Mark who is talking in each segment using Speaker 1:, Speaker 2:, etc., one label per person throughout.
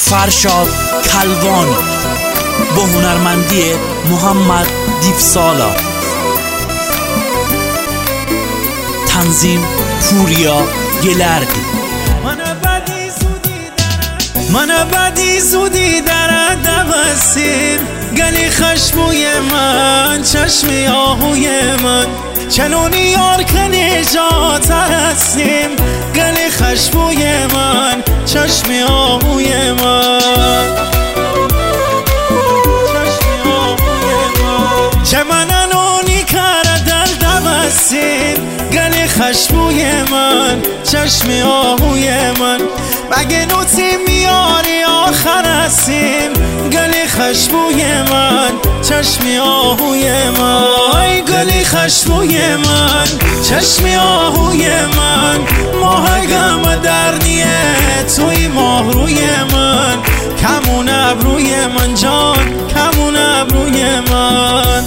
Speaker 1: فرشاد کلوانی با هنرمندی محمد دیفسالا، تنظیم پوریا گلردی.
Speaker 2: من بدی زودی در دوستیم، گلی خشبوی من، چشمی آهوی من، چنونی یار که نجات هستیم، گلی خشبوی من، چشمی آهوی من، چشمی آهوی من، چه من انونی کار دل دوستیم، گلی خشبوی من، چشمی آهوی من، مگه نوتی میاری آخر هستیم، گلی خشبوی من، چشمی آهوی من، گلی خشبوی من، چشمی آهوی من، ماه غم در نیه توی ماه روی من، کمون ابروی من جان، کمون ابروی من.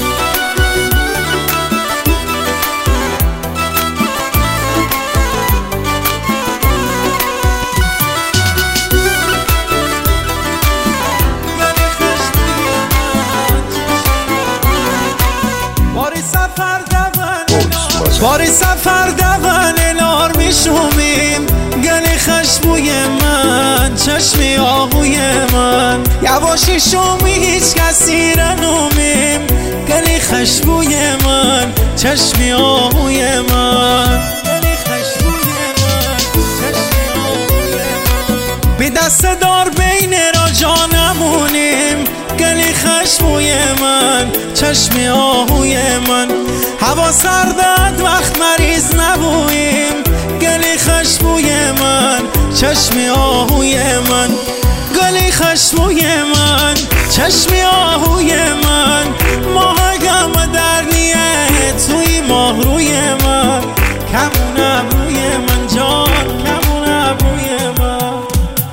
Speaker 2: باری سفر دوان نار میشومیم، گلی خشبوی من، چشمی آهوی من، یواشی شومی هیچ کسی رنومیم، گلی خشبوی من، چشمی آهوی من، گلی خشبوی من، چشمی آهوی من، بی دست دار بین را جانمونیم، گلی خشبوی من، چشمی آهوی من، هوا سرداد وقت مریض نبوییم، گلی خشبوی من، چشمی آهوی من، گلی خشبوی من، چشمی آهوی من، ماه غم در نیه توی ماه روی من، کمون ابروی من جان، کمون ابروی من.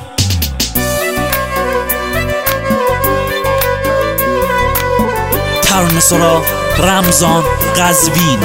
Speaker 1: ترانه‌سرا رمضان قزوین.